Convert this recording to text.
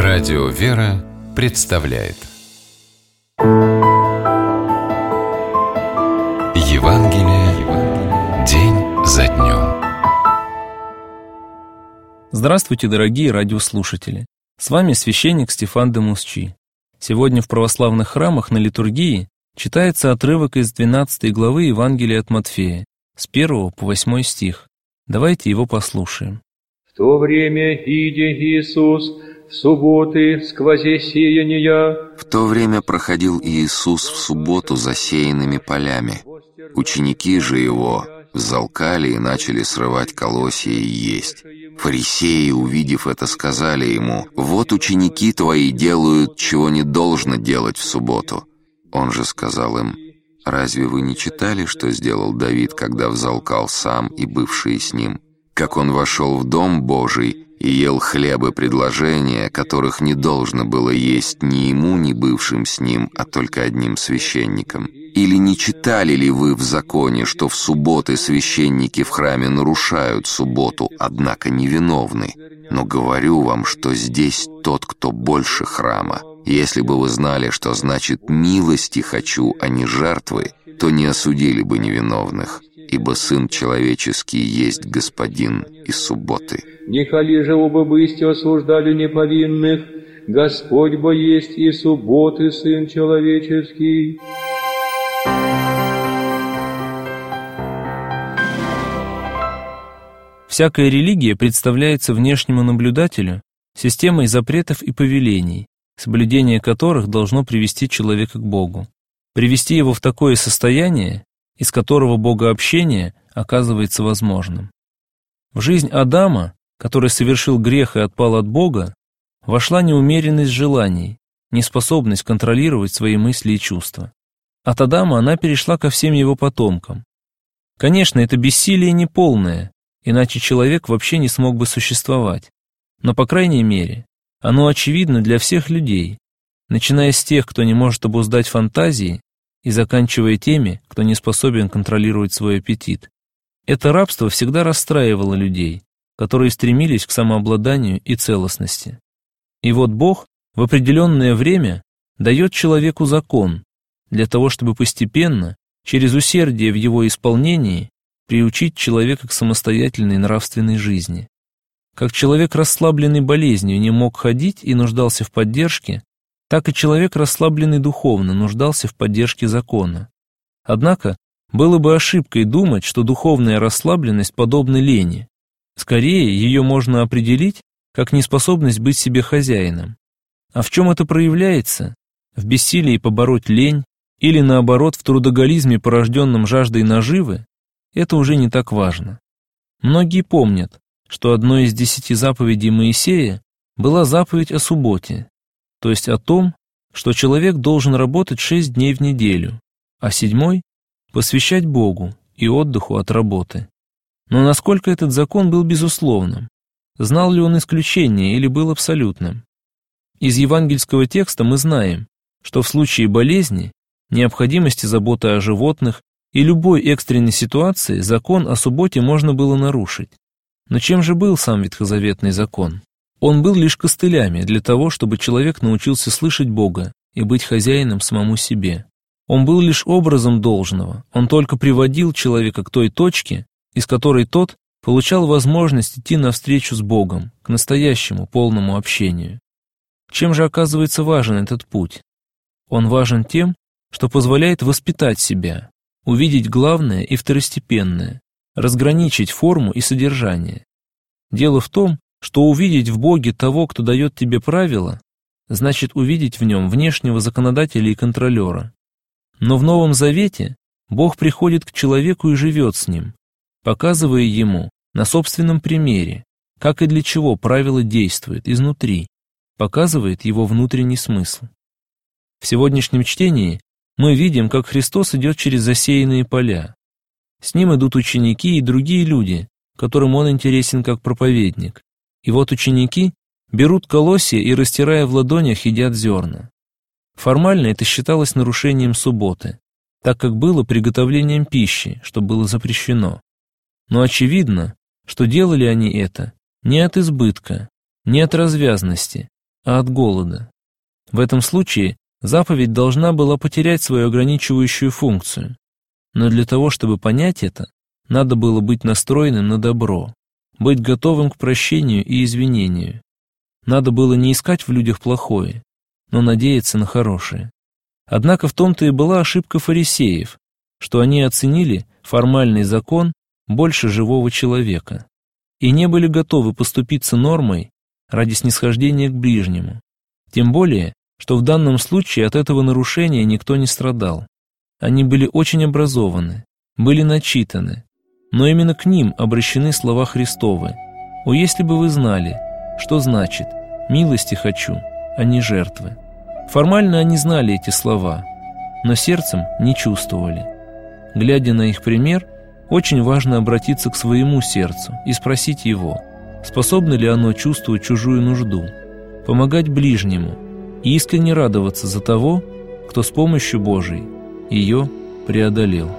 Радио «Вера» представляет Евангелие день за днем. Здравствуйте, дорогие радиослушатели! С вами священник Стефан де Мусчи. Сегодня в православных храмах на литургии читается отрывок из 12 главы Евангелия от Матфея, с 1 по 8 стих. Давайте его послушаем. В то время, идя Иисус в субботы сквозь сеяния. В то время проходил Иисус в субботу засеянными полями. Ученики же его взалкали и начали срывать колосья и есть. Фарисеи, увидев это, сказали ему: «Вот ученики твои делают, чего не должно делать в субботу». Он же сказал им: «Разве вы не читали, что сделал Давид, когда взалкал сам и бывшие с ним? Как он вошел в дом Божий и ел хлебы предложения, которых не должно было есть ни ему, ни бывшим с ним, а только одним священникам? Или не читали ли вы в законе, что в субботы священники в храме нарушают субботу, однако невиновны? Но говорю вам, что здесь тот, кто больше храма. Если бы вы знали, что значит «милости хочу, а не жертвы», то не осудили бы невиновных, ибо Сын Человеческий есть Господин и субботы». Нехали же оба бысти осуждали неповинных, Господь бо есть и субботы Сын Человеческий. Всякая религия представляется внешнему наблюдателю системой запретов и повелений, соблюдение которых должно привести человека к Богу, привести его в такое состояние, из которого богообщение оказывается возможным. В жизнь Адама, который совершил грех и отпал от Бога, вошла неумеренность желаний, неспособность контролировать свои мысли и чувства. От Адама она перешла ко всем его потомкам. Конечно, это бессилие неполное, иначе человек вообще не смог бы существовать. Но, по крайней мере, оно очевидно для всех людей, начиная с тех, кто не может обуздать фантазии, и заканчивая теми, кто не способен контролировать свой аппетит. Это рабство всегда расстраивало людей, которые стремились к самообладанию и целостности. И вот Бог в определенное время дает человеку закон, для того, чтобы постепенно, через усердие в его исполнении, приучить человека к самостоятельной нравственной жизни. Как человек, расслабленный болезнью, не мог ходить и нуждался в поддержке, так и человек, расслабленный духовно, нуждался в поддержке закона. Однако, было бы ошибкой думать, что духовная расслабленность подобна лени. Скорее, ее можно определить как неспособность быть себе хозяином. А в чем это проявляется? В бессилии побороть лень или, наоборот, в трудоголизме, порожденном жаждой наживы? Это уже не так важно. Многие помнят, что одной из 10 заповедей Моисея была заповедь о субботе, то есть о том, что человек должен работать 6 дней в неделю, а 7-й посвящать Богу и отдыху от работы. Но насколько этот закон был безусловным? Знал ли он исключение или был абсолютным? Из евангельского текста мы знаем, что в случае болезни, необходимости заботы о животных и любой экстренной ситуации закон о субботе можно было нарушить. Но чем же был сам ветхозаветный закон? Он был лишь костылями для того, чтобы человек научился слышать Бога и быть хозяином самому себе. Он был лишь образом должного, он только приводил человека к той точке, из которой тот получал возможность идти навстречу с Богом, к настоящему полному общению. Чем же оказывается важен этот путь? Он важен тем, что позволяет воспитать себя, увидеть главное и второстепенное, разграничить форму и содержание. Дело в том, что увидеть в Боге того, кто дает тебе правила, значит увидеть в нем внешнего законодателя и контролера. Но в Новом Завете Бог приходит к человеку и живет с ним, показывая ему на собственном примере, как и для чего правило действует изнутри, показывает его внутренний смысл. В сегодняшнем чтении мы видим, как Христос идет через засеянные поля. С ним идут ученики и другие люди, которым он интересен как проповедник. И вот ученики берут колосья и, растирая в ладонях, едят зерна. Формально это считалось нарушением субботы, так как было приготовлением пищи, что было запрещено. Но очевидно, что делали они это не от избытка, не от развязности, а от голода. В этом случае заповедь должна была потерять свою ограничивающую функцию. Но для того, чтобы понять это, надо было быть настроенным на добро, быть готовым к прощению и извинению. Надо было не искать в людях плохое, но надеяться на хорошее. Однако в том-то и была ошибка фарисеев, что они оценили формальный закон больше живого человека и не были готовы поступиться нормой ради снисхождения к ближнему. Тем более, что в данном случае от этого нарушения никто не страдал. Они были очень образованы, были начитаны, но именно к ним обращены слова Христовы: «О, если бы вы знали, что значит «милости хочу», а не жертвы». Формально они знали эти слова, но сердцем не чувствовали. Глядя на их пример, очень важно обратиться к своему сердцу и спросить его, способно ли оно чувствовать чужую нужду, помогать ближнему и искренне радоваться за того, кто с помощью Божией ее преодолел.